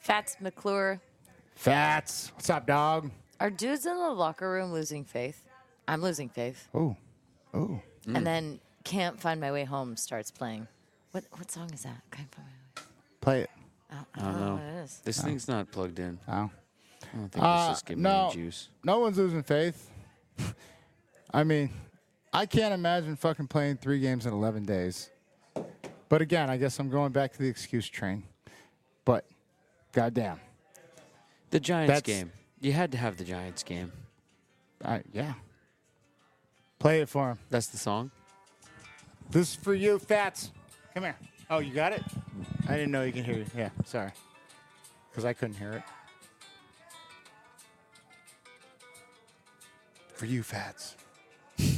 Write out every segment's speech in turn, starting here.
Fats McClure. Fats. What's up, dog? Are dudes in the locker room losing faith? I'm losing faith. Oh. And then Can't Find My Way Home starts playing. What song is that? Can't Find My Way. Play it. I don't know what it is. This thing's not plugged in. Oh. I don't think it's just giving me juice. No one's losing faith. I mean, I can't imagine fucking playing 3 games in 11 days. But again, I guess I'm going back to the excuse train. But, goddamn. The Giants game. You had to have the Giants game. Yeah. Play it for him. That's the song? This is for you, Fats. Come here. Oh, you got it? I didn't know you could hear it. Yeah, sorry. Because I couldn't hear it. For you, Fats. It's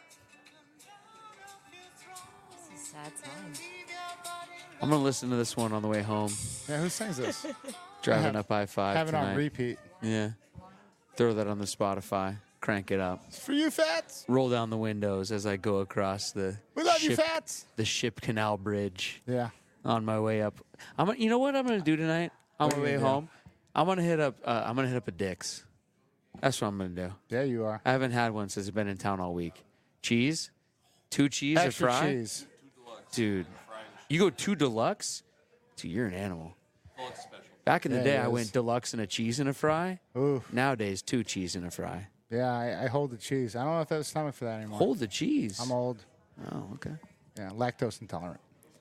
a sad song. I'm going to listen to this one on the way home. Yeah, who sings this? Driving up I-5 Have it tonight. on repeat. Yeah. Throw that on the Spotify. Crank it up. It's for you, Fats. Roll down the windows as I go across the We love you, Fats. the Ship Canal Bridge Yeah. on my way up. You know what I'm going to do tonight on What my are you way gonna do? home? I'm going to hit up a Dick's. That's what I'm going to do. Yeah, you are. I haven't had one since I've been in town all week. Cheese? 2 cheese Extra or fry? cheese. Dude, you go 2 deluxe? Dude, you're an animal. Back in the Yeah, day, it I is. went deluxe and a cheese and a fry. Oof. Nowadays, 2 cheese and a fry. Yeah, I hold the cheese. I don't know if I have a stomach for that anymore. Hold the cheese. I'm old. Oh, okay. Yeah, lactose intolerant.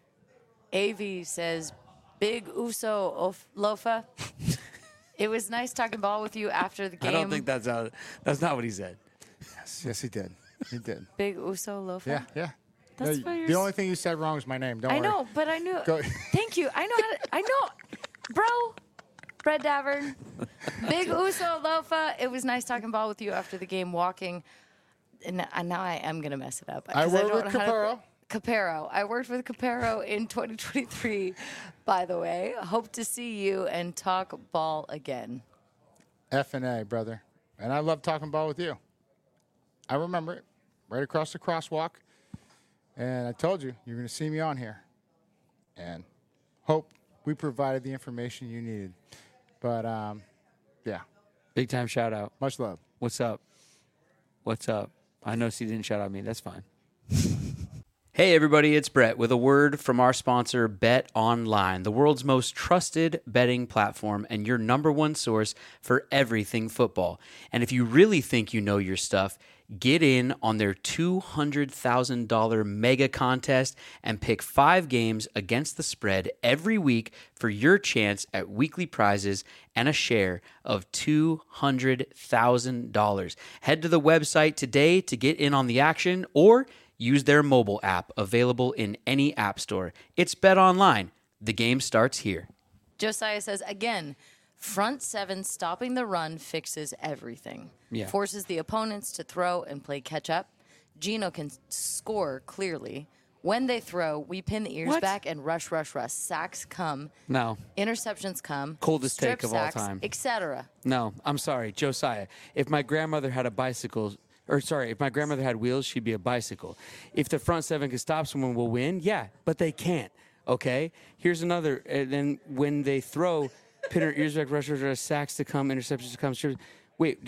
AV says, Big Uso Lofa. It was nice talking ball with you after the game. I don't think that's not what he said. Yes, he did. He did. Big Uso Lofa. Yeah. That's No, what you're the only thing you said wrong was my name. Don't worry. I know, but I knew. Go- Thank you. I know how to. I know, bro. Brett Davern, Big Uso Lofa. It was nice talking ball with you after the game, walking. And now I am gonna mess it up. I 'cause worked don't with know how to- Caparo. Caparo. I worked with Caparo in 2023. By the way, hope to see you and talk ball again. F&A, brother. And I love talking ball with you. I remember it. Right across the crosswalk. And I told you, you're going to see me on here. And hope we provided the information you needed. But, yeah, Big time shout out. much love. What's up? What's up? I noticed he didn't shout out me. That's fine. Hey everybody, it's Brett with a word from our sponsor, Bet Online, the world's most trusted betting platform and your number one source for everything football. And if you really think you know your stuff, get in on their $200,000 mega contest and pick 5 games against the spread every week for your chance at weekly prizes and a share of $200,000. Head to the website today to get in on the action or use their mobile app available in any app store. It's Bet Online. The game starts here. Josiah says, again, front 7 stopping the run fixes everything. Yeah. Forces the opponents to throw and play catch up. Geno can score clearly. When they throw, we pin the ears What? back and rush. Sacks come. No. Interceptions come. Coldest strip take of all sacks, time. etc. No, I'm sorry, Josiah. If my grandmother had if my grandmother had wheels, she'd be a bicycle. If the front 7 can stop someone, we'll win. Yeah, but they can't. Okay. Here's another. And then when they throw, pin her ears back, rush, sacks to come, interceptions to come. Wait,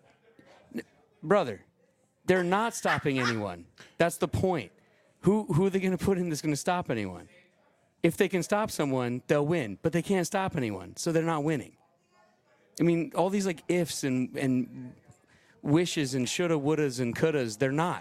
brother? They're not stopping anyone. That's the point. Who are they going to put in that's going to stop anyone? If they can stop someone, they'll win. But they can't stop anyone, so they're not winning. I mean, all these like ifs and wishes and shoulda, wouldas, and couldas, they're not.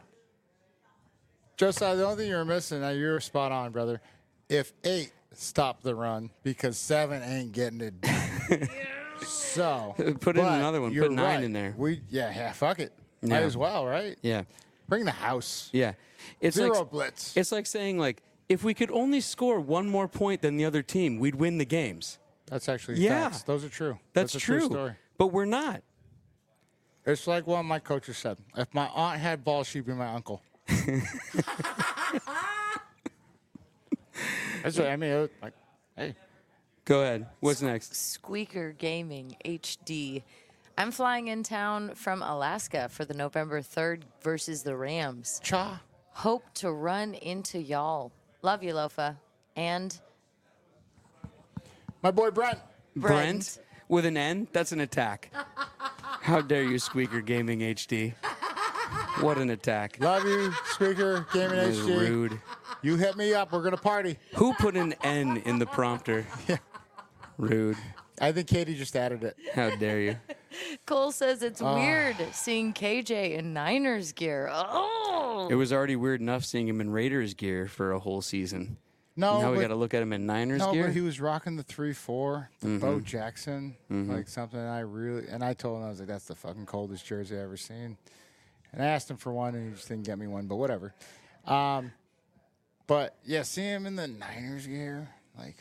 Josiah, the only thing you're missing, now you're spot on, brother. If 8 stop the run because 7 ain't getting it done. So Put in but another one. you're Put 9 right. in there. Yeah, fuck it. Might Yeah. as well, right? Yeah. Bring the house. Yeah. It's Zero like, blitz. It's like saying, like, if we could only score 1 more point than the other team, we'd win the games. That's actually Yeah. facts. Those are true. That's a true. true story. But we're not. It's like one of my coaches said. If my aunt had balls, she'd be my uncle. That's what I mean. It was like, hey, Go ahead. What's next? Squeaker Gaming HD. I'm flying in town from Alaska for the November 3rd versus the Rams. cha. Hope to run into y'all. Love you, Lofa. And My boy Brent. Brent with an N? That's an attack. How dare you, Squeaker Gaming HD? What an attack. Love you, Squeaker Gaming That is HD. rude. You hit me up. We're gonna party. Who put an N in the prompter? Rude. I think Katie just added it. How dare you? Cole says it's weird seeing KJ in Niners gear. Oh. It was already weird enough seeing him in Raiders gear for a whole season. No, Now we but- got to look at him in Niners No, gear. but he was rocking the 3-4, the Bo Jackson, like something I told him, I was like, that's the fucking coldest jersey I've ever seen. And I asked him for one, and he just didn't get me one, but whatever. But, yeah, see him in the Niners gear, like,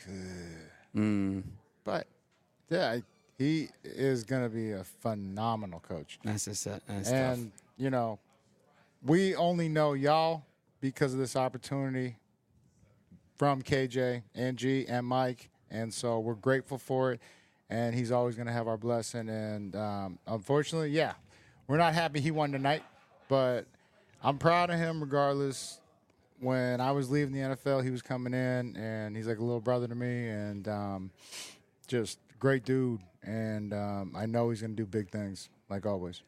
But, yeah, he is going to be a phenomenal coach. That's tough. And, you know, we only know y'all because of this opportunity from KJ and G and Mike. And so we're grateful for it. And he's always going to have our blessing. And unfortunately, yeah, we're not happy he won tonight. But I'm proud of him regardless. When I was leaving the NFL, he was coming in. And he's like a little brother to me. And just great dude. And I know he's going to do big things, like always.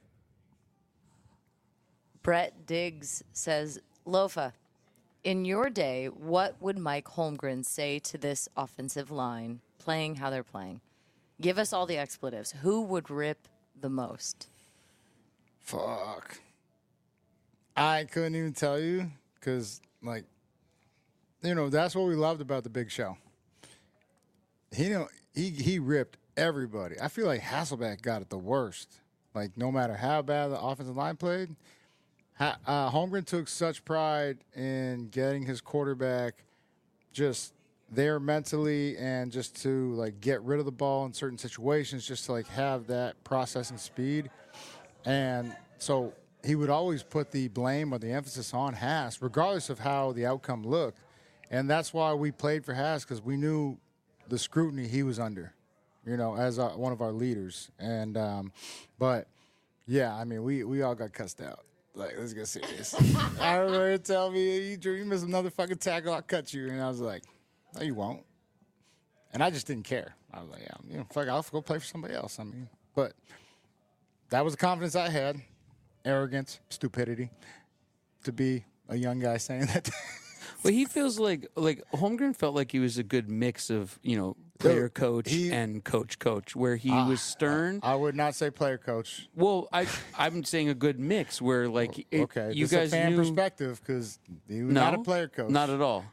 Brett Diggs says, Lofa, in your day, what would Mike Holmgren say to this offensive line playing how they're playing? Give us all the expletives. Who would rip the most? Fuck. I couldn't even tell you because, like, you know, that's what we loved about the Big Show. He ripped everybody. I feel like Hasselbeck got it the worst. Like, no matter how bad the offensive line played, Holmgren took such pride in getting his quarterback just there mentally and just to, like, get rid of the ball in certain situations, just to, like, have that processing speed. And so he would always put the blame or the emphasis on Hass, regardless of how the outcome looked. And that's why we played for Hass, because we knew the scrutiny he was under, you know, as one of our leaders. And but, yeah, I mean, we all got cussed out. Like, let's get serious. I remember him telling me, you miss another fucking tackle, I'll cut you. And I was like, no, you won't. And I just didn't care. I was like, yeah, you know, fuck, I'll go play for somebody else. I mean, but that was the confidence I had. Arrogance, stupidity, to be a young guy saying that. Well, he feels like Holmgren felt like he was a good mix of, you know, player coach and coach, where he was stern. I would not say player coach. Well, I'm saying a good mix where, like, Okay, you this guys is a fan knew perspective because he was no, not a player coach. Not at all.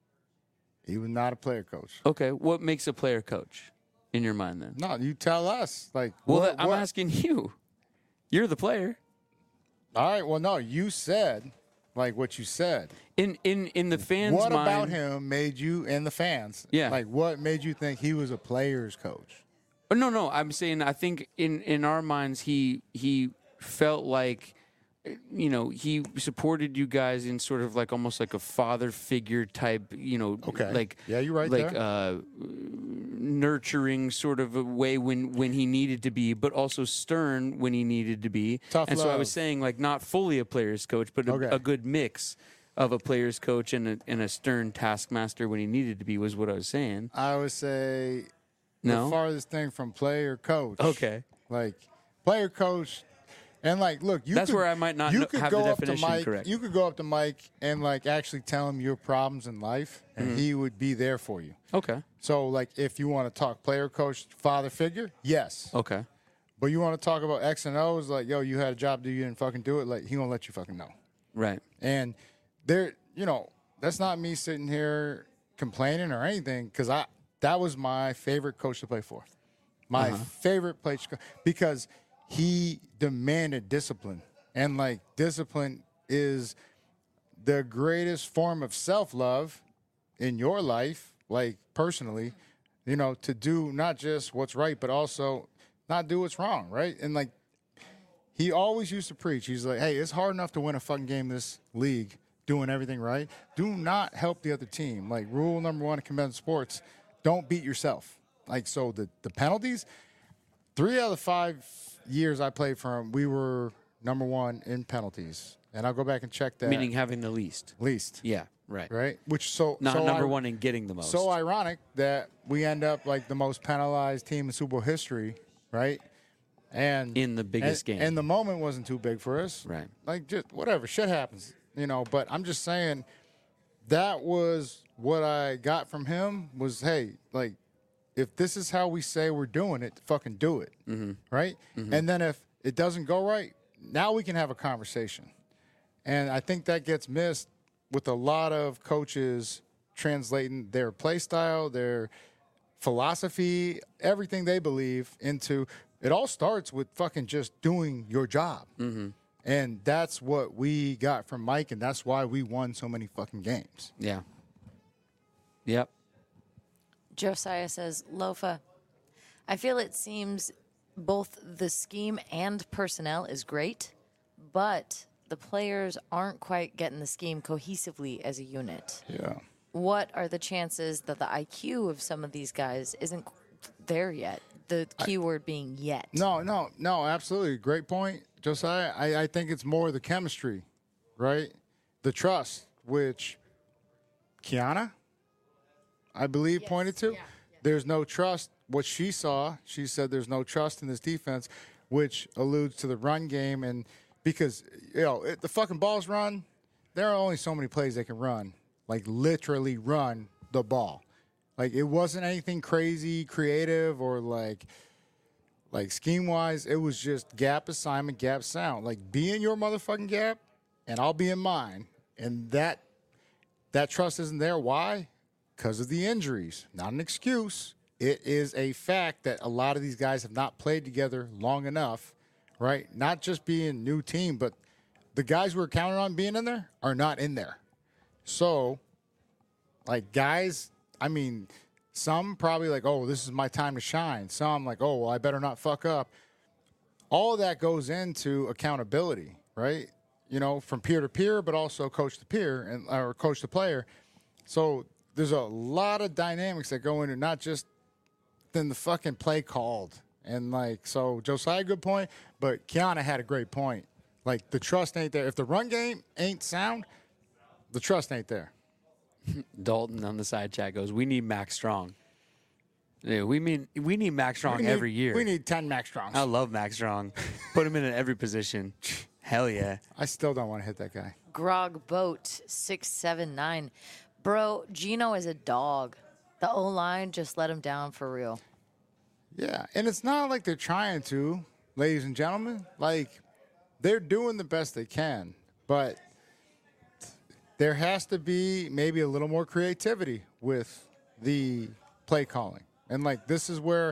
He was not a player coach. Okay, what makes a player coach in your mind then? No, you tell us. Like, Well, I'm what? asking you. You're the player. All right. Well, no, you said like what you said. In the fans' What mind, about him made you and the fans? Yeah. Like, what made you think he was a player's coach? Oh, no. I'm saying I think in our minds he felt like, you know, he supported you guys in sort of like almost like a father figure type, you know, Okay. like Yeah, you're right like there. Nurturing sort of a way when he needed to be, but also stern when he needed to be. Tough and so I was love. saying like not fully a player's coach, but Okay. a good mix of a player's coach and a stern taskmaster when he needed to be was what I was saying. I would say No? the farthest thing from player coach. Okay. Like player coach, and like, look, you. That's could, where I might not you know- could have the go up to definition Mike. correct. You could go up to Mike and like actually tell him your problems in life, and Mm-hmm. he would be there for you. Okay. So like, if you want to talk player coach, father figure, yes. Okay. But you want to talk about X and O's, like, yo, you had a job, do you didn't fucking do it? Like, he gonna let you fucking know. Right. And there, you know, that's not me sitting here complaining or anything, because that was my favorite coach to play for. My favorite coach, because he demanded discipline. And like, discipline is the greatest form of self-love in your life, like personally, you know, to do not just what's right, but also not do what's wrong, right? And like, he always used to preach. He's like, hey, it's hard enough to win a fucking game in this league doing everything right. Do not help the other team. Like, rule number one in competitive sports, don't beat yourself. Like, so the penalties, 3 out of the 5 years I played for him, we were number one in penalties. and I'll go back and check that. Meaning having the least. Least. Yeah, right. Right? Which Not so number one in getting the most. So ironic that we end up like the most penalized team in Super Bowl history, right? And In the biggest game. And the moment wasn't too big for us. Right. Like, just whatever, shit happens, but I'm just saying that was what I got from him was, hey, like, if this is how we say we're doing it, fucking do it. Mm-hmm. Right? And then if it doesn't go right, now we can have a conversation. And I think that gets missed with a lot of coaches translating their play style, their philosophy, everything they believe into. It all starts with fucking just doing your job. Mm-hmm. And that's what we got from Mike, and that's why we won so many fucking games. Yeah. Yep. Josiah says, Lofa, I feel it seems both the scheme and personnel is great, but the players aren't quite getting the scheme cohesively as a unit. Yeah. What are the chances that the IQ of some of these guys isn't there yet? The keyword being yet. No, absolutely. Great point, Josiah. I think it's more the chemistry, right? The trust, which Kiana, I believe, pointed to. Yeah. There's no trust. What she saw, she said there's no trust in this defense, which alludes to the run game. And because, the fucking ball's run, there are only so many plays they can run, like literally run the ball. Like, it wasn't anything crazy, creative, or like scheme-wise. It was just gap assignment, gap sound. Like, be in your motherfucking gap, and I'll be in mine. And that trust isn't there. Why? Because of the injuries. Not an excuse. It is a fact that a lot of these guys have not played together long enough, right? Not just being new team, but the guys we're counting on being in there are not in there. So, like, guys, I mean, some probably like, oh, this is my time to shine. Some like, oh, well, I better not fuck up. All of that goes into accountability, right? From peer to peer, but also coach to peer or coach to player. So there's a lot of dynamics that go into not just then the fucking play called. And so Josiah, good point, but Kiana had a great point. Like, the trust ain't there. If the run game ain't sound, the trust ain't there. Dalton on the side chat goes, we need Max Strong. Yeah, we need Max Strong every year. We need 10 Max Strongs. I love Max Strong. Put him in every position. Hell yeah. I still don't want to hit that guy. Grog Boat 679. Bro, Gino is a dog. The O-line just let him down for real. Yeah, and it's not like they're trying to, ladies and gentlemen. Like, they're doing the best they can, but there has to be maybe a little more creativity with the play calling. And, this is where,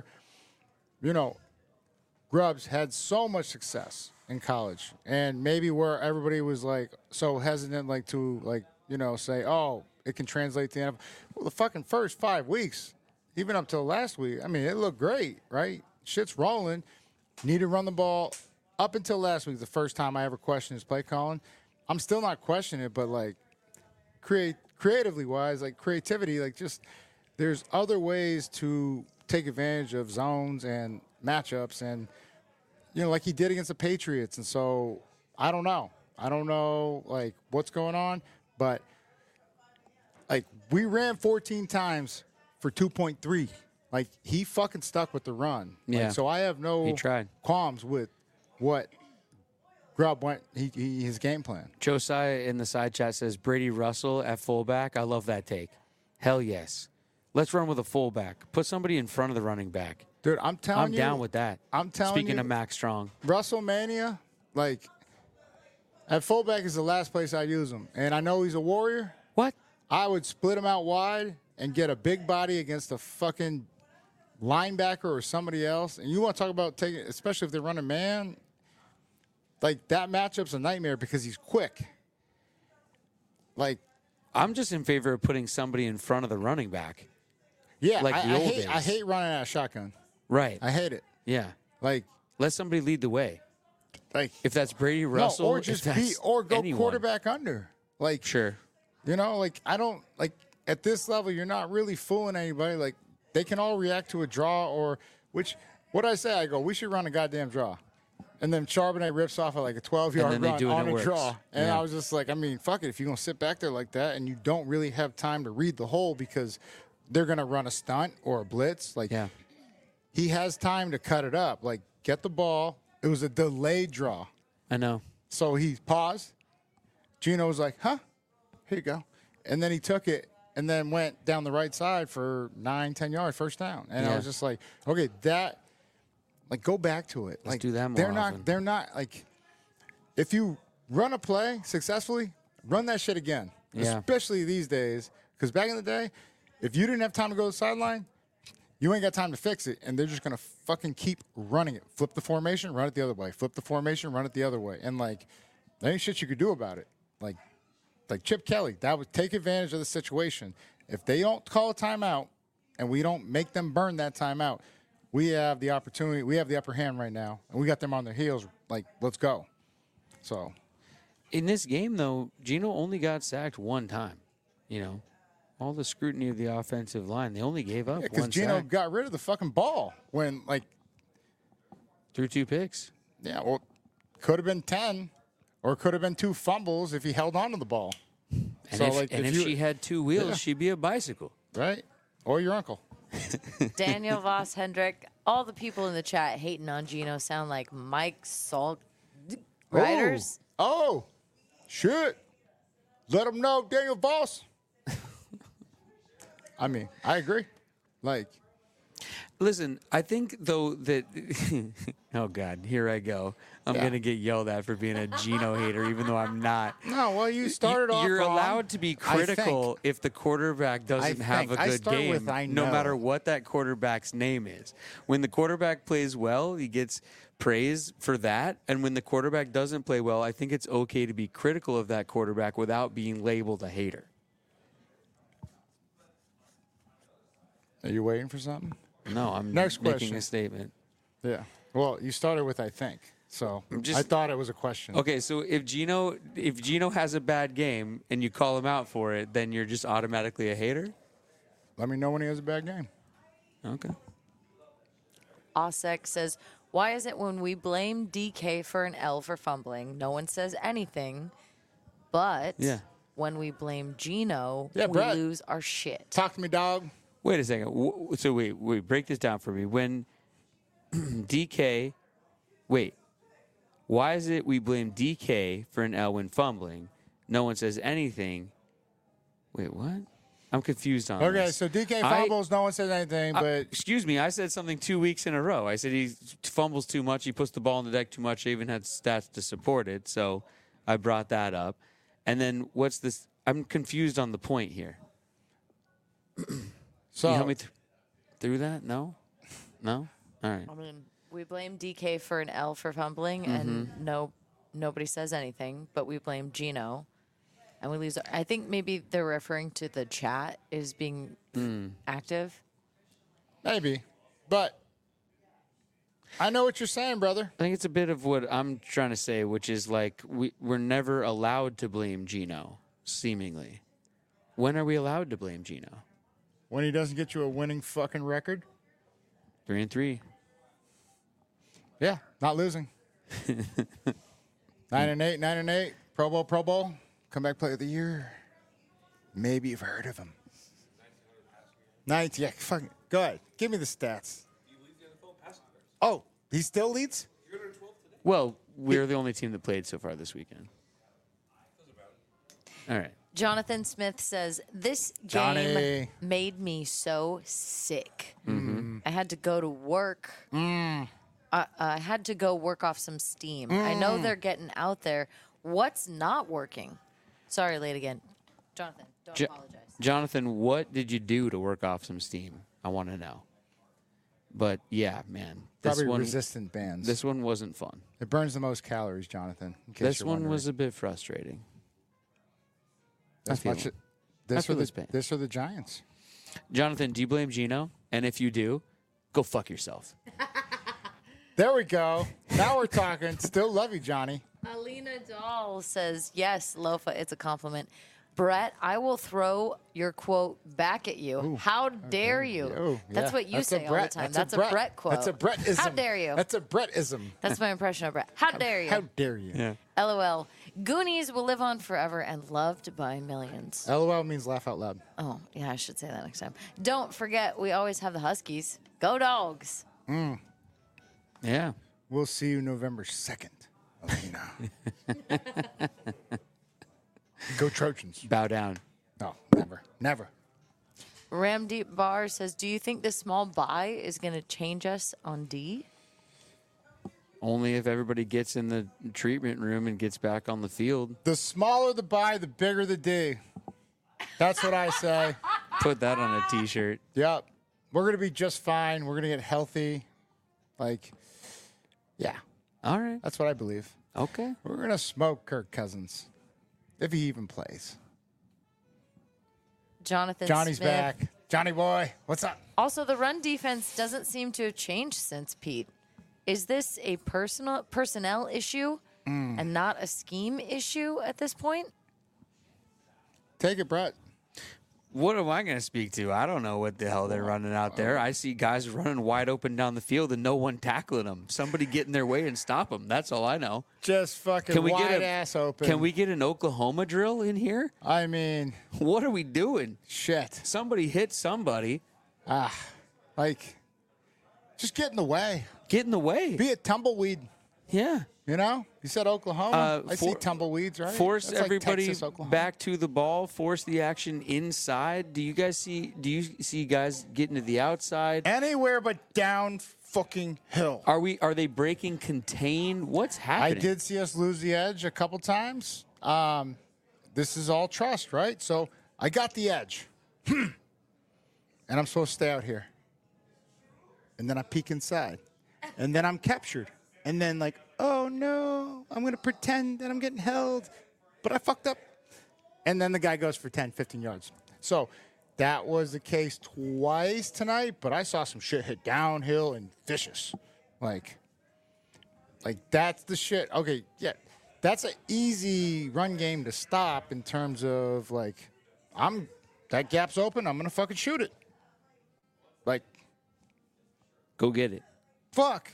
Grubbs had so much success in college, and maybe where everybody was, so hesitant, to, say, oh, it can translate to the NFL. Well, the fucking first 5 weeks, even up till last week, I mean, it looked great, right? Shit's rolling. Need to run the ball. Up until last week, the first time I ever questioned his play calling. I'm still not questioning it, but, creatively wise, creativity, just there's other ways to take advantage of zones and matchups, and like he did against the Patriots. And so I don't know what's going on, but we ran 14 times for 2.3. He fucking stuck with the run. Yeah. So I have no He tried. qualms with what Grubb went his game plan. Josiah in the side chat says, Brady Russell at fullback. I love that take. Hell yes. Let's run with a fullback. Put somebody in front of the running back. Dude, I'm telling you. I'm down with that. I'm telling you. Speaking of Max Strong. WrestleMania, at fullback is the last place I use him. And I know he's a warrior. What? I would split him out wide and get a big body against a fucking linebacker or somebody else. And you want to talk about taking, especially if they're running man, that matchup's a nightmare because he's quick. I'm just in favor of putting somebody in front of the running back. Yeah, Like the old days. I hate running out of shotgun. Right. I hate it. Yeah. Let Let somebody lead the way. If that's Brady Russell, or just if that's go anyone. quarterback under. Sure. I don't at this level. You're not really fooling anybody. They can all react to a draw or what I say. I go, we should run a goddamn draw. And then Charbonnet rips off at like a 12-yard then they run do it and on it a works. draw. And Yeah. I was just like, I mean, fuck it. If you're going to sit back there like that and you don't really have time to read the hole because they're going to run a stunt or a blitz, like Yeah. he has time to cut it up. Like, get the ball. It was a delayed draw. I know. So he paused. Gino was like, huh, here you go. And then he took it and then went down the right side for 9-10 yards, first down. And I Yeah. was just like, okay, that, like, go back to it. Let's like, do that more they're often. They're not, like, if you run a play successfully, run that shit again. Yeah. Especially these days. Because back in the day, if you didn't have time to go to the sideline, you ain't got time to fix it, and they're just gonna fucking keep running it. Flip the formation, run it the other way. Flip the formation, run it the other way. And like, there ain't shit you could do about it. Like Chip Kelly, that would take advantage of the situation. If they don't call a timeout, and we don't make them burn that timeout, we have the opportunity. We have the upper hand right now, and we got them on their heels. Like, let's go. So, In this game, though, Gino only got sacked one time. You know, all the scrutiny of the offensive line, they only gave up because one Gino sack got rid of the fucking ball when, like, through 2 picks. yeah, well, could have been 10, or could have been 2 fumbles if he held on to the ball. And So, if, like, and if if you- she had 2 wheels, Yeah. she'd be a bicycle. Right? Or your uncle. Daniel Voss Hendrick, all the people in the chat hating on Gino sound like Mike Salt riders. Oh, shit. Let him know, Daniel Voss. I mean, I agree. Like, Listen, I think though that oh God, here I go. I'm Yeah. gonna get yelled at for being a Gino hater, even though I'm not. no, well, you started off You're wrong. allowed to be I critical think. if the quarterback doesn't have a think. I good start game, with I no know. matter what that quarterback's name is. When the quarterback plays well, he gets praise for that, and when the quarterback doesn't play well, I think it's okay to be critical of that quarterback without being labeled a hater. Are you waiting for something? No, I'm Next making question. a statement. Yeah. Well, you started with I think. So just- I thought it was a question. Okay, so if Gino has a bad game and you call him out for it, then you're just automatically a hater? Let me know when he has a bad game. Okay. Osek says, why is it when we blame DK for an L for fumbling, no one says anything, but Yeah. when we blame Gino, Yeah, we Brett. lose our shit? Talk to me, dog. Wait a second. So wait, break this down for me. When DK, why is it we blame DK for an L when fumbling? No one says anything. Wait, what? I'm confused on Okay, this. so DK I- fumbles, no one says anything, but Excuse me, I said something 2 weeks in a row. I said he fumbles too much, he puts the ball on the deck too much. I even had stats to support it, so I brought that up. And then what's this? I'm confused on the point here. so Can you help me through that? No? No? All right. I mean, we blame DK for an L for fumbling, and nobody says anything, but we blame Gino, and we lose. I think maybe they're referring to the chat as being active. maybe. But I know what you're saying, brother. I think it's a bit of what I'm trying to say, which is like we're never allowed to blame Gino, seemingly. When are we allowed to blame Gino? When he doesn't get you a winning fucking record. 3-3. Yeah, not losing. 9-8, 9-8. Pro Bowl. Comeback player of the year. Maybe you've heard of him. 19. Yeah, fucking. Go ahead. Give me the stats. Oh, he still leads? Well, we're the only team that played so far this weekend. All right. Jonathan Smith says, this game Johnny. made me so sick. I had to go to work. I had to go work off some steam. I know they're getting out there. What's not working? Sorry, late again. Jonathan, don't apologize. Jonathan, what did you do to work off some steam? I want to know. But yeah, man, Probably resistant bands. This one wasn't fun. It burns the most calories, Jonathan. In case This you're one wondering. was a bit frustrating. As feel much it. this I for feel the this pain. this for the Giants. Jonathan, do you blame Gino? And if you do, go fuck yourself. There we go. Now we're talking. Still love you, Johnny. Alina Dahl says, yes, Lofa, it's a compliment. Brett, I will throw your quote back at you. How dare you? Oh, That's yeah. what you That's a say all the Brett. time. That's That's a Brett quote. That's a Brettism. How dare you? That's a Brettism. That's my impression of Brett. How dare you? How dare you? Yeah. LOL. Goonies will live on forever and loved by millions. LOL means laugh out loud. Oh, yeah, I should say that next time. Don't forget, we always have the Huskies. Go Dogs. Yeah. We'll see you November 2nd. I'll let you know. Go Trojans. Bow down. No, never. Never. Ramdeep Bar says, do you think this small buy is going to change us on D? Only if everybody gets in the treatment room and gets back on the field. The smaller the buy, the bigger the D. That's what I say. Put that on a T-shirt. Yep. We're going to be just fine. We're going to get healthy. Yeah, All right. that's what I believe. Okay. We're going to smoke Kirk Cousins, if he even plays. Jonathan Johnny's Smith. back. Johnny boy, what's up? Also, the run defense doesn't seem to have changed since Pete. Is this a personnel issue and not a scheme issue at this point? Take it, Brett. What am I going to speak to? I don't know what the hell they're running out there. I see guys running wide open down the field and no one tackling them. Somebody get in their way and stop them. That's all I know. Just fucking Can we wide get ass open. Can we get an Oklahoma drill in here? I mean, What are we doing? shit. Somebody hit somebody. Just get in the way. Get in the way. Be a tumbleweed. Yeah. You know? You said Oklahoma. I see for- tumbleweeds, right? Force That's like everybody Texas, Oklahoma. back to the ball. Force the action inside. Do you see guys getting to the outside? Anywhere but down fucking hill. Are they breaking contain? What's I happening? did see us lose the edge a couple times. This is all trust, right? So I got the edge. And I'm supposed to stay out here. And then I peek inside. And then I'm captured. And then oh no, I'm going to pretend that I'm getting held. But I fucked up. And then the guy goes for 10, 15 yards. So that was the case twice tonight, but I saw some shit hit downhill and vicious. Like that's the shit. Okay, yeah. That's an easy run game to stop in terms of that gap's open, I'm going to fucking shoot it. Go get it. Fuck.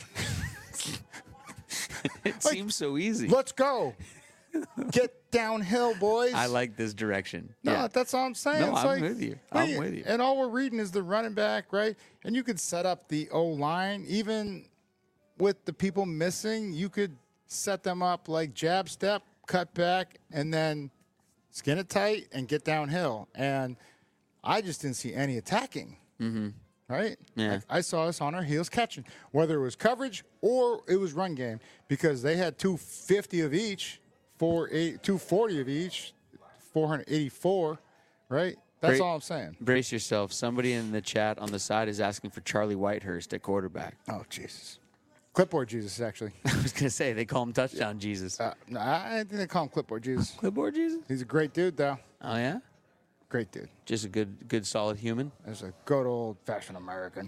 It seems so easy. Let's go. Get downhill, boys. I like this direction. No, Yeah. that's all I'm saying. No, It's I'm with you. I'm with you. And all we're reading is the running back, right? And you could set up the O-line. Even with the people missing, you could set them up like jab step, cut back, and then skin it tight and get downhill. And I just didn't see any attacking. Mm-hmm. Right? Yeah. I saw us on our heels catching, whether it was coverage or it was run game, because they had 250 of each, 240 of each, 484, right? That's Great. all I'm saying. Brace yourself. Somebody in the chat on the side is asking for Charlie Whitehurst at quarterback. Oh, Jesus. Clipboard Jesus, actually. I was going to say, they call him Touchdown Jesus. No, I think they call him Clipboard Jesus. Clipboard Jesus? He's a great dude, though. Oh, yeah? Great dude. Just a good, solid human. There's a good old-fashioned American.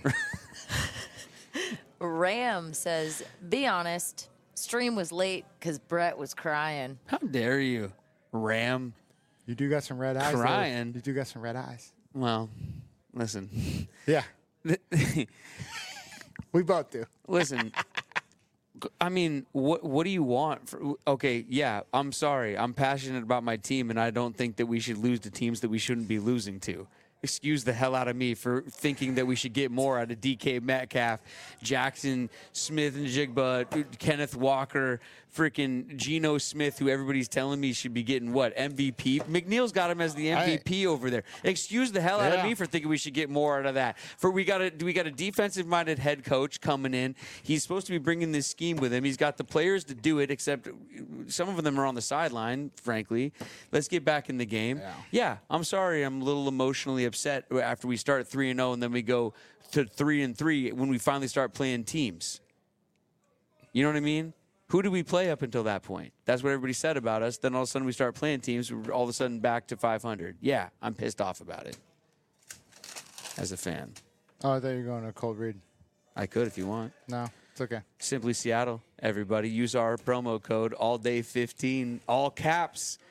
Ram says, be honest, stream was late because Brett was crying. How dare you, Ram? You do got some red eyes. though. Crying. You do got some red eyes. Well, listen. Yeah, we both do. Listen. I mean, what do you want? Okay, yeah, I'm sorry. I'm passionate about my team, and I don't think that we should lose to teams that we shouldn't be losing to. Excuse the hell out of me for thinking that we should get more out of DK Metcalf, Jackson Smith and Jigba, Kenneth Walker, freaking Geno Smith, who everybody's telling me should be getting what, MVP? McNeil's got him as the MVP over there. Excuse the hell out of me for thinking we should get more out of that. We got a defensive-minded head coach coming in. He's supposed to be bringing this scheme with him. He's got the players to do it, except some of them are on the sideline, frankly. Let's get back in the game. Yeah, I'm sorry. I'm a little emotionally upset after we start 3-0 and then we go to 3-3 when we finally start playing teams. You know what I mean? Who did we play up until that point? That's what everybody said about us. Then all of a sudden we start playing teams. We're all of a sudden back to 500. Yeah, I'm pissed off about it as a fan. Oh, I thought you were going to a cold read. I could if you want. No, it's okay. Simply Seattle, everybody. Use our promo code ALLDAY15, all caps,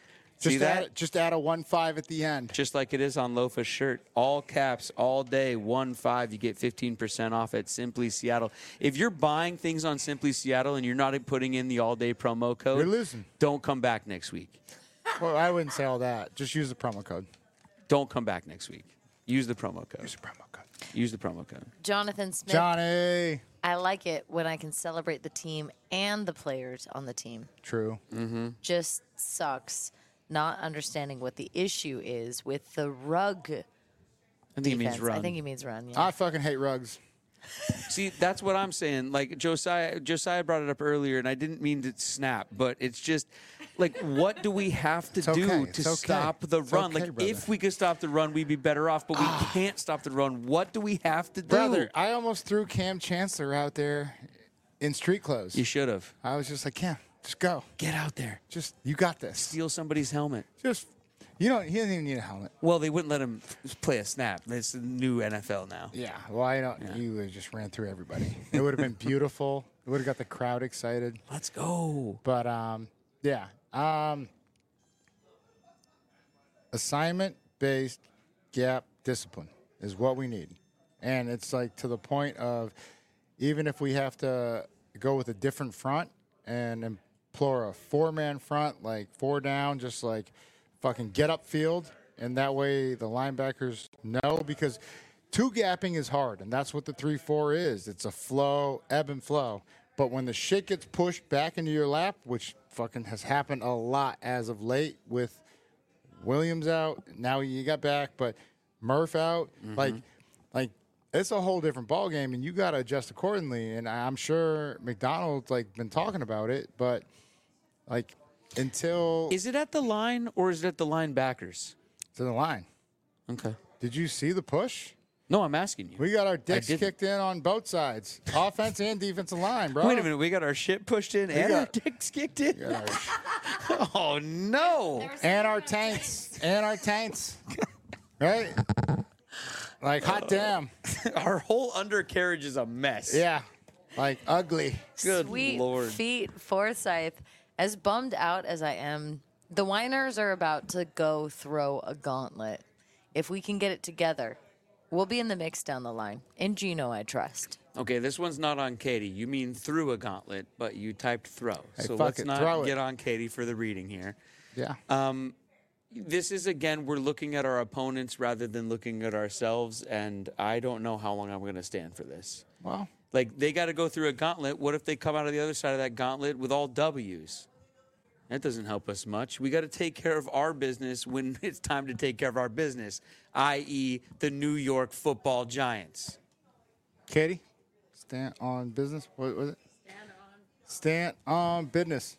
See that? Just add a 1-5 at the end. Just like it is on Lofa's shirt. All caps, all day, 1-5. You get 15% off at Simply Seattle. If you're buying things on Simply Seattle and you're not putting in the all-day promo code, You're losing. Don't come back next week. Well, I wouldn't say all that. Just use the promo code. Don't come back next week. Use the promo code. Use the promo code. Use the promo code. Jonathan Smith. Johnny. I like it when I can celebrate the team and the players on the team. True. Just sucks not understanding what the issue is with the rug I think defense. it means run. I think he means run. Yeah. I fucking hate rugs. See, that's what I'm saying. Like Josiah brought it up earlier, and I didn't mean to snap, but it's just like, what do we have to It's okay. do It's to okay. stop the It's run? okay, Like, brother. if we could stop the run, we'd be better off, but we can't stop the run. What do we have to do? Brother, I almost threw Cam Chancellor out there in street clothes. You should have. I was just like, Cam, just go. Get out there. Just, you got this. Steal somebody's helmet. Just, he doesn't even need a helmet. Well, they wouldn't let him play a snap. It's the new NFL now. Yeah, well, I don't. You would've just ran through everybody. It would have been beautiful. It would have got the crowd excited. Let's go. But yeah, assignment-based gap discipline is what we need, and it's like to the point of even if we have to go with a different front and implore a 4-man front, like 4 down, just like fucking get upfield, and that way the linebackers know, because 2 gapping is hard, and that's what the 3-4 is. It's a flow, ebb and flow. But when the shit gets pushed back into your lap, which fucking has happened a lot as of late with Williams out, now you got back, but Murph out, like it's a whole different ball game, and you got to adjust accordingly. And I'm sure McDonald's like been talking about it, but like until Is it at the line or is it at the linebackers? to the line. Okay. Did you see the push? No, I'm asking you. We got our dicks didn't. kicked in on both sides, offense and defensive line, bro. Wait a minute. We got our shit pushed in and our got- dicks kicked in? We got our- Oh, no. and our tanks, right? Like hot damn, Our whole undercarriage is a mess. yeah, like ugly. Good Sweet Lord. feet, Forsyth. As bummed out as I am, the Whiners are about to go throw a gauntlet. If we can get it together, we'll be in the mix down the line. In Gino, I trust. Okay, this one's not on Katie. You mean through a gauntlet, but you typed throw. Hey, So fuck let's it, not throw it. get on Katie for the reading here. Yeah, This is, again, we're looking at our opponents rather than looking at ourselves, and I don't know how long I'm going to stand for this. well, Like, they got to go through a gauntlet. What if they come out of the other side of that gauntlet with all W's? That doesn't help us much. We got to take care of our business when it's time to take care of our business, i.e., the New York Football Giants. Katie, stand on business. What was it? Stand on business.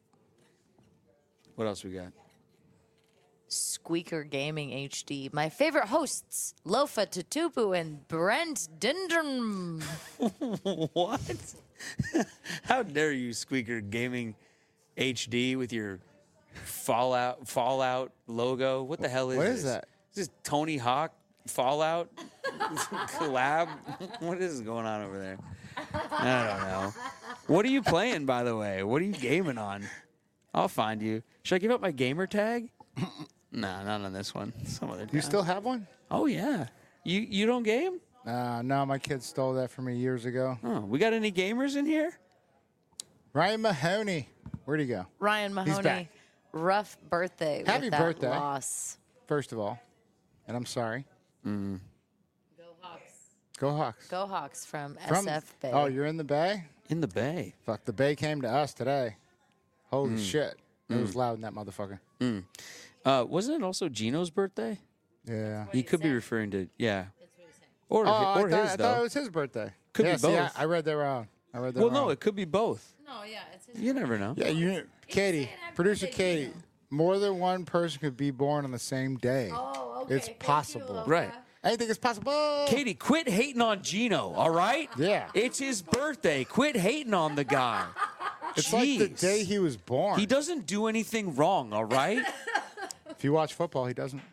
What else we got? Squeaker Gaming HD. My favorite hosts, Lofa Tutupu and Brent Dindrum. What? How dare you, Squeaker Gaming HD, with your Fallout logo? What the hell is What this? is that? Is this Tony Hawk Fallout collab? What is going on over there? I don't know. What are you playing, by the way? What are you gaming on? I'll find you. Should I give up my gamer tag? Nah, not on this one. Some other You time. still have one? Oh yeah. You don't game? No, my kid stole that from me years ago. Oh, we got any gamers in here? Ryan Mahoney, where'd he go? Ryan Mahoney. back. Rough birthday. Happy with that birthday. Loss. First of all, and I'm sorry. Go Hawks. Go Hawks. Go Hawks from From- SF Bay. Oh, you're in the Bay? In the Bay. Fuck, the Bay came to us today. Holy shit. It was loud in that motherfucker. Wasn't it also Gino's birthday? Yeah. You could be referring to, yeah. Or, Oh, or I his, thought though. it was his birthday. Could be yeah, see, both. I read that wrong. Well, no, it could be both. No, yeah, it's his You never know. Yeah, Katie, producer Katie, more than one person could be born on the same day. Oh, okay. It's possible. Right. Anything is possible. Katie, quit hating on Gino, all right? Yeah. It's his birthday. Quit hating on the guy. It's like the Jeez. day he was born. He doesn't do anything wrong, all right? If you watch football, he doesn't.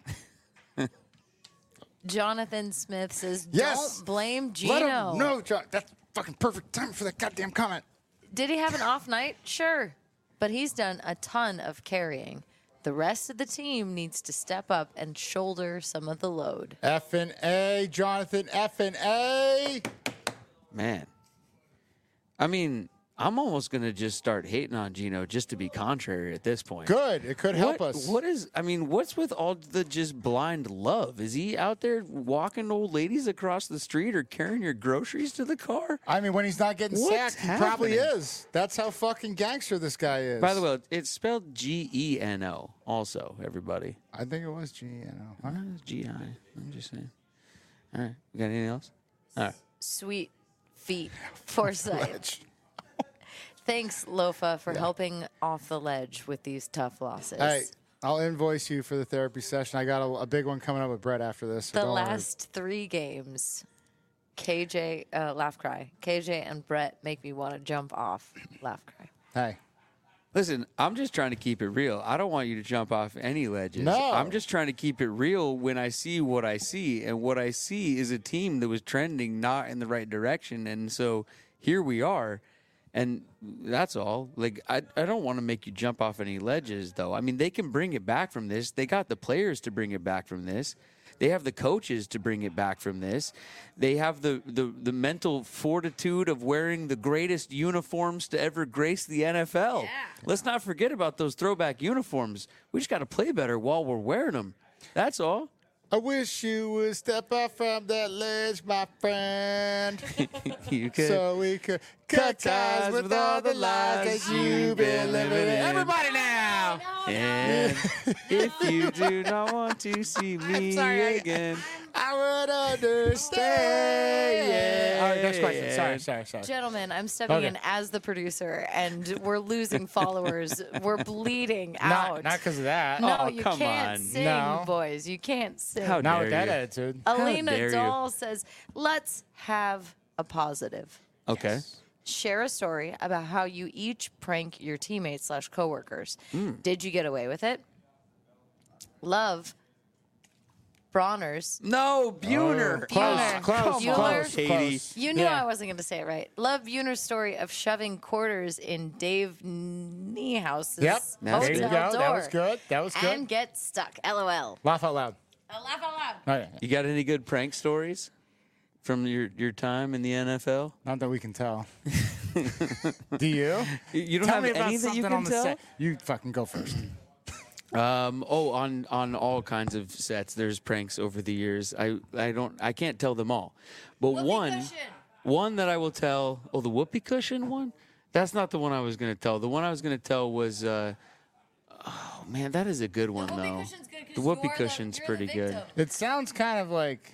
Jonathan Smith says, Yes. don't blame Let Gino. him know, John. That's fucking perfect time for that goddamn comment. Did he have an off night? Sure. But he's done a ton of carrying. The rest of the team needs to step up and shoulder some of the load. F and A, Jonathan. F and A. Man. I mean, I'm almost going to just start hating on Gino just to be contrary at this point. Good. It could help us. What's with all the just blind love? Is he out there walking old ladies across the street or carrying your groceries to the car? I mean, when he's not getting What's sacked, he probably happening? is. That's how fucking gangster this guy is. By the way, it's spelled Geno also, everybody. I think it was G-N-O. Huh? It's G-I. I'm just saying. All right. We got anything else? All right. Sweet feet foresight. Thanks, Lofa, for helping off the ledge with these tough losses. Hey, I'll invoice you for the therapy session. I got a big one coming up with Brett after this. So The don't worry. last 3 games, KJ, laugh cry. KJ and Brett make me want to jump off, laugh cry. Hey, Listen, I'm just trying to keep it real. I don't want you to jump off any ledges. No. I'm just trying to keep it real when I see what I see. And what I see is a team that was trending not in the right direction. And so here we are. And that's all. Like, I don't want to make you jump off any ledges, though. I mean, they can bring it back from this. They got the players to bring it back from this. They have the coaches to bring it back from this. They have the mental fortitude of wearing the greatest uniforms to ever grace the NFL. Yeah. Let's not forget about those throwback uniforms. We just got to play better while we're wearing them. That's all. I wish you would step off from that ledge, my friend, You could. so we could cut ties with all the lies that you've been living in. Everybody now! And if you do not want to see me again. I would understand. All right, next question. Sorry. Gentlemen, I'm stepping Okay. in as the producer, and we're losing followers. We're bleeding out. Not because of that. No, Oh, you come can't on. sing, No. boys. You can't sing. How Not dare with that you. attitude. Elena dare you. Dahl says, let's have a positive. Okay. Share a story about how you each prank your teammates / coworkers. Did you get away with it? Love Bronner's. No, Buhner. Buhner. Close, Bueller. Katie. You knew Yeah. I wasn't going to say it right. Love Buhner's story of shoving quarters in Dave Niehouse's Yep. hotel There you go. door. That was good. That was good. And get stuck. LOL. Laugh out loud. Laugh out loud. All right. You got any good prank stories from your time in the NFL? Not that we can tell. Do you? You don't Tell have me about any that you something can on the tell? set. You fucking go first. On all kinds of sets, there's pranks over the years. I can't tell them all, but one that I will tell. Oh, the whoopee cushion one. That's not the one I was going to tell. The one I was going to tell was. Oh man, that is a good one though. The whoopee cushion's pretty good. It sounds kind of like,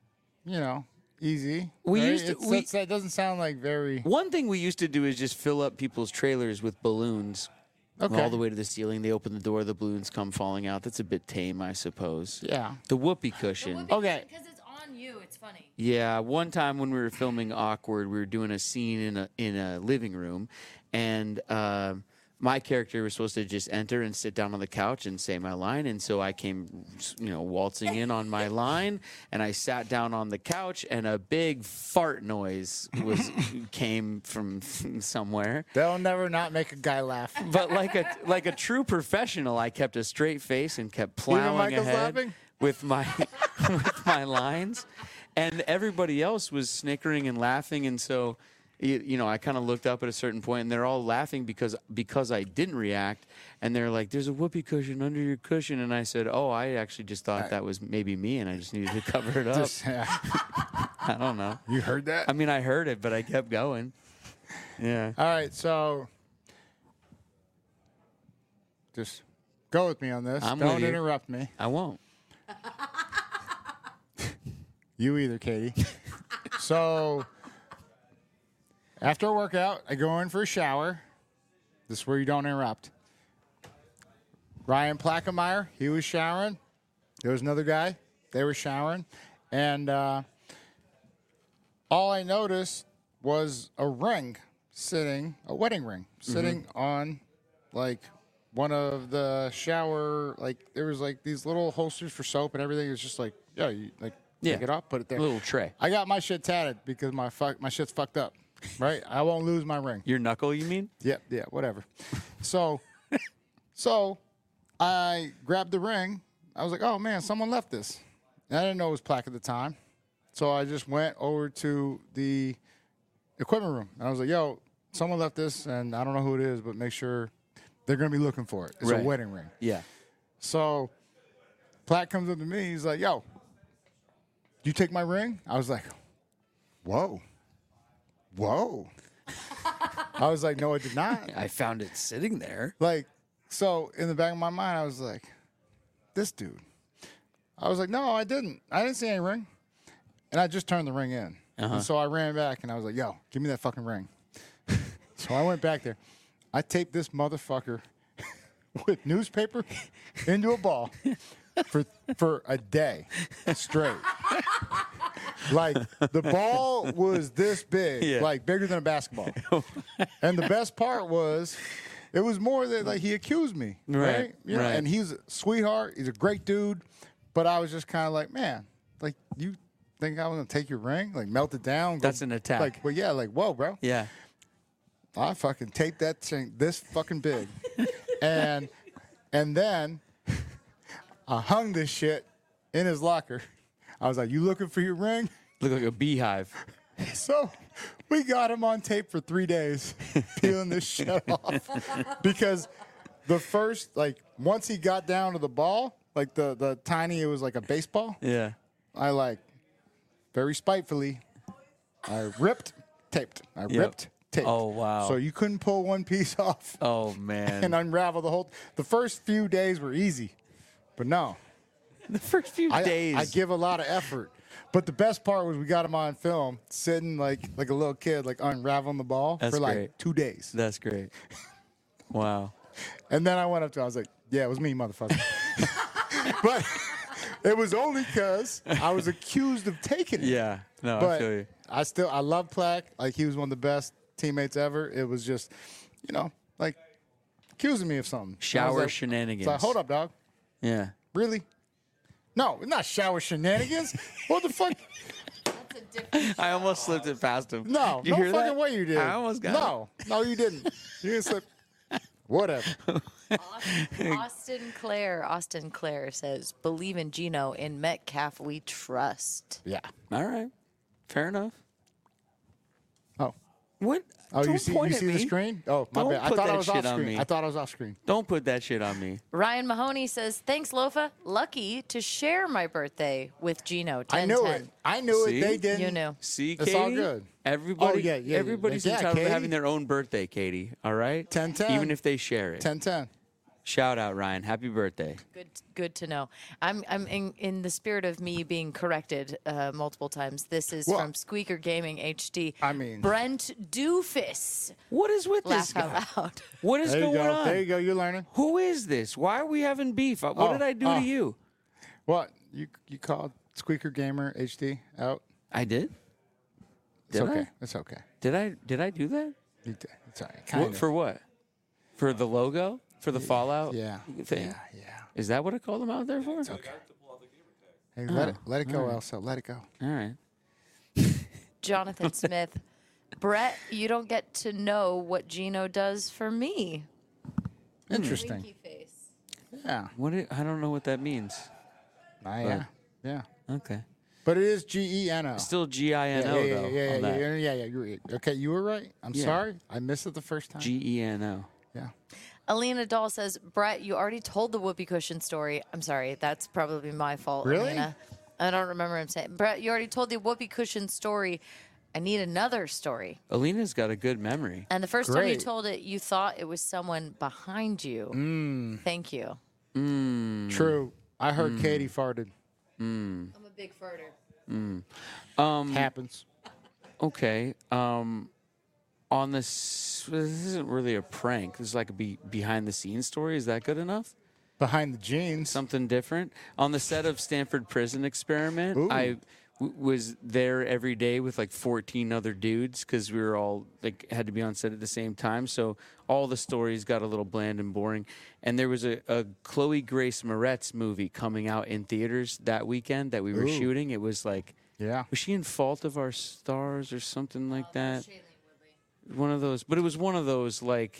easy. We right? used to- It doesn't sound like very. One thing we used to do is just fill up people's trailers with balloons. Okay. All the way to the ceiling. They open the door, the balloons come falling out. That's a bit tame, I suppose. Yeah. The whoopee cushion. Okay. Because it's on you. It's funny. Yeah, one time when we were filming Awkward, we were doing a scene in a living room, and my character was supposed to just enter and sit down on the couch and say my line, and so I came, waltzing in on my line, and I sat down on the couch, and a big fart noise came from somewhere. They'll never not make a guy laugh. But like a true professional, I kept a straight face and kept Even plowing Michael's ahead laughing? with my with my lines, and everybody else was snickering and laughing, and so I kind of looked up at a certain point, and they're all laughing because I didn't react, and they're like, "There's a whoopee cushion under your cushion," and I said, "Oh, I actually just thought that was maybe me, and I just needed to cover it up." I don't know. You heard that? I mean, I heard it, but I kept going. Yeah. All right, so just go with me on this. I'm with Don't you. interrupt me. I won't. You either, Katie. So after a workout, I go in for a shower. This is where you don't interrupt. Ryan Plackemeyer, he was showering. There was another guy. They were showering. And all I noticed was a ring a wedding ring, sitting on, like, one of the shower, like, there was, like, these little holsters for soap and everything. It was just like, pick it up, put it there. A little tray. I got my shit tatted because my shit's fucked up, right? I won't lose my ring. Your knuckle, you mean? Yeah, whatever. So I grabbed the ring. I was like, oh, man, someone left this. And I didn't know it was Plaque at the time. So I just went over to the equipment room. And I was like, yo, someone left this, and I don't know who it is, but make sure they're going to be looking for it. It's Right. a wedding ring. Yeah. So Plaque comes up to me. He's like, yo, you take my ring? I was like, whoa. I was like, no, I did not. I found it sitting there. Like, so in the back of my mind, I was like, this dude. I was like, no, I didn't. I didn't see any ring. And I just turned the ring in. And so I ran back and I was like, yo, give me that fucking ring. So I went back there. I taped this motherfucker with newspaper into a ball for a day straight. Like, the ball was this big, like bigger than a basketball. And the best part was, it was more that, like, he accused me, right? You know, right. and he's a sweetheart. He's a great dude. But I was just kind of like, man, like, you think I was going to take your ring? Like, melt it down? That's an attack. Like, but yeah, like, whoa, bro. Yeah. I fucking taped that thing this fucking big. and then I hung this shit in his locker. I was like, you looking for your ring? Look like a beehive. So we got him on tape for 3 days, peeling this shit off. Because the first, like, once he got down to the ball, like the tiny, it was like a baseball. Yeah. I, like, very spitefully, I ripped, taped. I ripped, taped. Oh, wow. So you couldn't pull one piece off Oh, man. and unravel the whole. The first few days were easy, but no. The first few days. I give a lot of effort. But the best part was we got him on film, sitting like a little kid, like unraveling the ball That's for like great. 2 days. That's great. Wow. And then I went up to him, I was like, yeah, it was me, motherfucker. But it was only because I was accused of taking it. Yeah. No, I But feel you. I love Plaque. Like, he was one of the best teammates ever. It was just, you know, like, accusing me of something. And I was Shower like, shenanigans. So hold up, dog. Yeah. Really? No, it's not shower shenanigans. What the fuck? I almost slipped it past him. No, Did you no hear fucking that? way you did. I almost got No, you didn't. You didn't slip. Whatever. Austin Clare says, believe in Gino. In Metcalf, we trust. Yeah. All right. Fair enough. Oh. What? Oh, Don't you see point at the me. screen? Oh, my Don't bad. I put thought I that was shit off on screen. me. I thought I was off screen. Don't put that shit on me. Ryan Mahoney says, thanks, Lofa. Lucky to share my birthday with Gino. 10, I knew 10. it. I knew See? it. They didn't. You knew. See, It's Katie? all good. Everybody, Oh, yeah. everybody's Yeah, entitled to Katie. having their own birthday, Katie. All right? 10-10. Even if they share it. 10-10. Shout out, Ryan. Happy birthday. Good to know. I'm in the spirit of me being corrected multiple times. This is Well- from Squeaker Gaming HD. I mean- Brent Doofus. What is with this Laugh guy? out loud. What is There you going go. on? There you go. You're learning. Who is this? Why are we having beef? What Oh, did I do to you? What? You called Squeaker Gamer HD out? I did? It's Did okay. I? It's okay. Did I do that? You did. It's all right. Kind What, of. for what? For the logo? For the Fallout Yeah. thing? Yeah. Is that what I called them out there for? Okay. Hey, let it go, Elsa. Let it go. All right. Jonathan Smith. Brett, you don't get to know what Gino does for me. Interesting. Winky face. Yeah. I don't know what that means. Yeah. Yeah. Okay. But it is GENO. Still G-I-N-O, yeah, though. yeah, on that. yeah. You were, okay, you were right. I'm Yeah. sorry. I missed it the first time. G-E-N-O. Yeah. Alina Dahl says, Brett, you already told the whoopee cushion story. I'm sorry. That's probably my fault, Really? Alina. I don't remember him saying. Brett, you already told the whoopee cushion story. I need another story. Alina's got a good memory. And the first time you Great. told it, you thought it was someone behind you. Thank you. True. I heard Katie farted. I'm a big farter. Happens. Okay. On this isn't really a prank. This is like a behind-the-scenes story. Is that good enough? Behind the jeans. Something different. On the set of Stanford Prison Experiment, Ooh. I was there every day with like 14 other dudes because we were all like had to be on set at the same time. So all the stories got a little bland and boring. And there was a Chloe Grace Moretz movie coming out in theaters that weekend that we were Ooh. shooting. It was like, Yeah. was she in Fault of Our Stars or something like that? One of those, but it was one of those like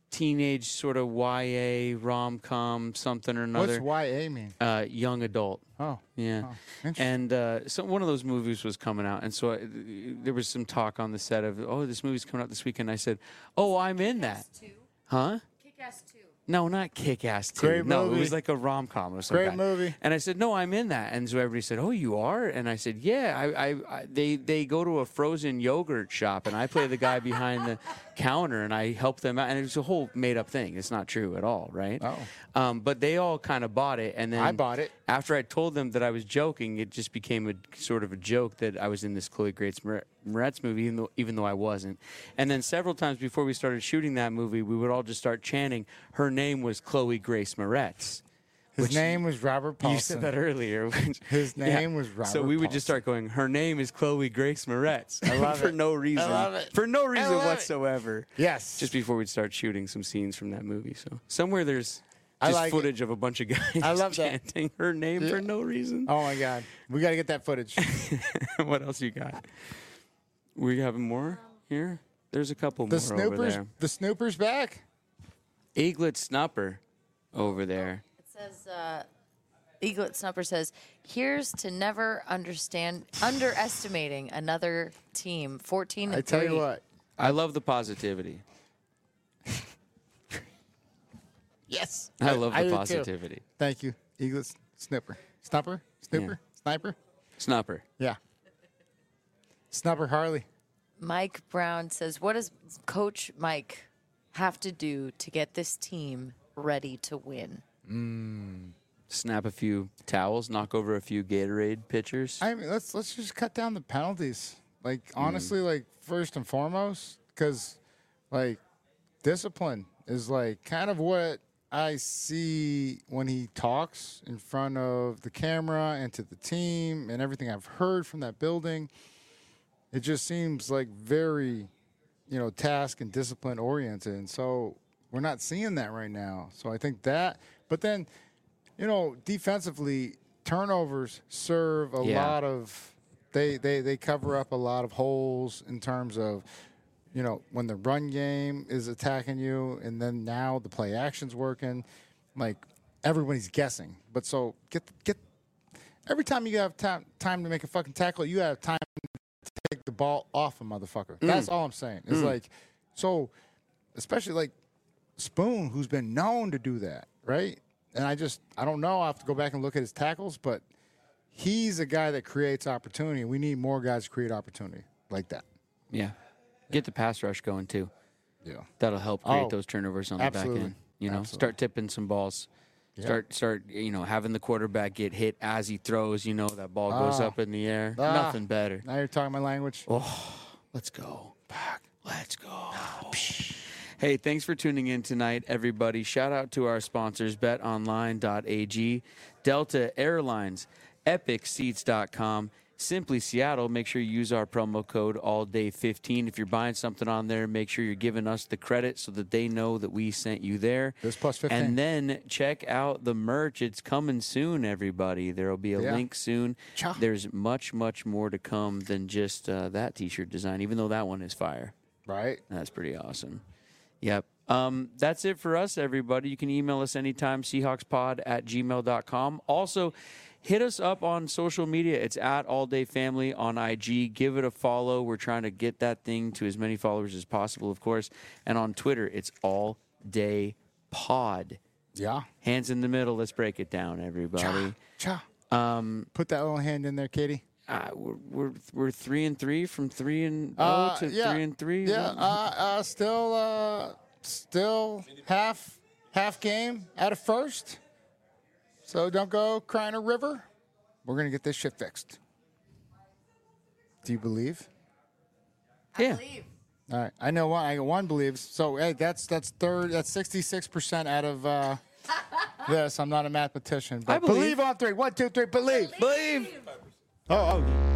teenage sort of YA rom-com something or another. What's YA mean? Young adult. Oh. Yeah. Oh, interesting. And so one of those movies was coming out, and so there was some talk on the set of, oh, this movie's coming out this weekend. I said, oh, I'm in that. Huh? Kick-Ass 2. No, not Kick-Ass 2. Great No, it movie. was like a rom-com or something. Great movie. And I said, no, I'm in that. And so everybody said, oh, you are? And I said, yeah. They go to a frozen yogurt shop, and I play the guy behind the counter, and I help them out. And it's a whole made-up thing. It's not true at all, right? Oh. But they all kind of bought it. And then I bought it. After I told them that I was joking, it just became a sort of a joke that I was in this Chloe Grace Moretz movie, even though I wasn't. And then several times before we started shooting that movie, we would all just start chanting, her name was Chloe Grace Moretz. His name was Robert Paulson. You said that earlier. His name was Robert So we would just Paulson. start going, her name is Chloe Grace Moretz. I love For it. no reason. I love it. For no reason love it. whatsoever. Yes. Just before we'd start shooting some scenes from that movie. So somewhere there's I just like it. footage of a bunch of guys I love that. chanting her name for no reason. Oh, my God. We got to get that footage. What else you got? We having more here? There's a couple The more over Snoopers, there. the Snoopers back. Eaglet Snupper over there. It says, Eaglet Snupper says, here's to never underestimating another team. 14 I tell you what. I love the positivity. Yes. I love the do too. positivity. Thank you, Eagles. Snipper. Snupper? Snooper? Sniper? Snupper. Yeah. Snupper Harley. Mike Brown says, what does Coach Mike have to do to get this team ready to win? Snap a few towels, knock over a few Gatorade pitchers. I mean, let's just cut down the penalties. Like, honestly, like, first and foremost, because, like, discipline is, like, kind of what I see when he talks in front of the camera and to the team and everything I've heard from that building. It just seems like very, task and discipline oriented. And so we're not seeing that right now. So I think that, but then, defensively, turnovers serve a Yeah. lot of, they cover up a lot of holes in terms of, when the run game is attacking you, and then now the play action's working, like everybody's guessing. But so get every time you have time to make a fucking tackle, you have time to take the ball off a motherfucker. That's all I'm saying. It's like, so especially like Spoon, who's been known to do that, right? And I don't know. I have to go back and look at his tackles, but he's a guy that creates opportunity. We need more guys to create opportunity like that. Yeah. Get the pass rush going, too. Yeah. That'll help create Oh, those turnovers on absolutely. the back end. Absolutely. Start tipping some balls. Yeah. Start, having the quarterback get hit as he throws, that ball goes up in the air. Nothing better. Now you're talking my language. Let's go. Let's go. Hey, thanks for tuning in tonight, everybody. Shout out to our sponsors, betonline.ag, Delta Airlines, EpicSeats.com, Simply Seattle. Make sure you use our promo code ALLDAY15. If you're buying something on there, make sure you're giving us the credit so that they know that we sent you there. There's plus 15. And then check out the merch. It's coming soon, everybody. There will be a link soon. Cha. There's much, much more to come than just that T-shirt design, even though that one is fire. Right. That's pretty awesome. Yep. That's it for us, everybody. You can email us anytime, seahawkspod@gmail.com. Also, hit us up on social media. It's at All Day Family on IG. Give it a follow. We're trying to get that thing to as many followers as possible, of course. And on Twitter, it's All Day Pod. Yeah. Hands in the middle. Let's break it down, everybody. Cha. Put that little hand in there, Katie. We're 3-3 from 3-0 to 3-3. Yeah. Still half game out of first. So don't go crying a river. We're gonna get this shit fixed. Do you believe? Yeah. All right. I know one. I got one believes. So hey, that's third. That's 66% out of this. I'm not a mathematician, but I believe. believe on three. 1, 2, 3. Believe. Believe. Oh.